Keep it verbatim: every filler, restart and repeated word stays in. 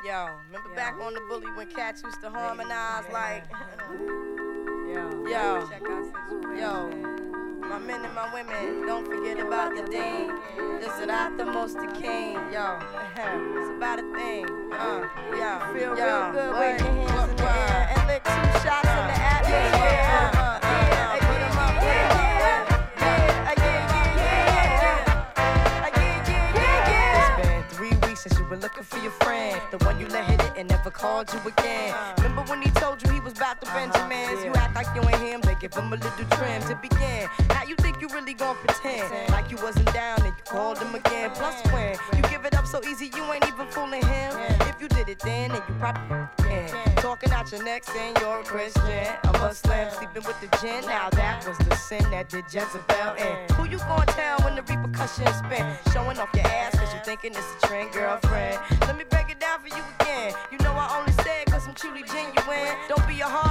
Yo, remember Yo. back on the bully when cats used to harmonize yeah. like Yo, yo, check out yo, my men and my women, don't forget about the dean. This is not the most the king, yo. It's about a thing, uh, yo, feel yo, real good, wave your hands in the air and lick two shots in the atmosphere. Uh, uh, uh, put 'em up, yeah, yeah, yeah, yeah, yeah, yeah, yeah, yeah. It's been three weeks since you were looking for your friend, the one you let hit it and never called you again. Remember when he told you he was about to Benjamins? You act like you ain't him, they give him a little trim to begin. Now you think you really gon' pretend like you wasn't down and you called him again. Plus when you give it up so easy, you ain't even fooling him. If you did it then, then you probably can. Talking out your neck saying you're a Christian, a Muslim, sleeping with the gin. Now that was the sin that did Jezebel in. Who you gon' tell when the repercussions spin? Showing off your ass cause you thinking it's a trend, girlfriend. Let me break it down for you again. You know I only say it cause I'm truly genuine. Don't be a hard